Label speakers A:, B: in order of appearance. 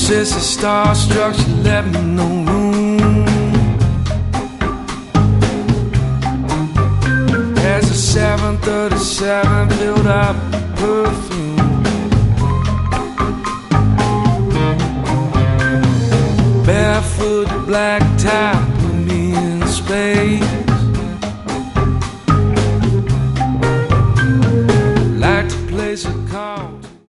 A: Sister starstruck, she left me no room. As the 737 filled up perfume, barefoot, black tie,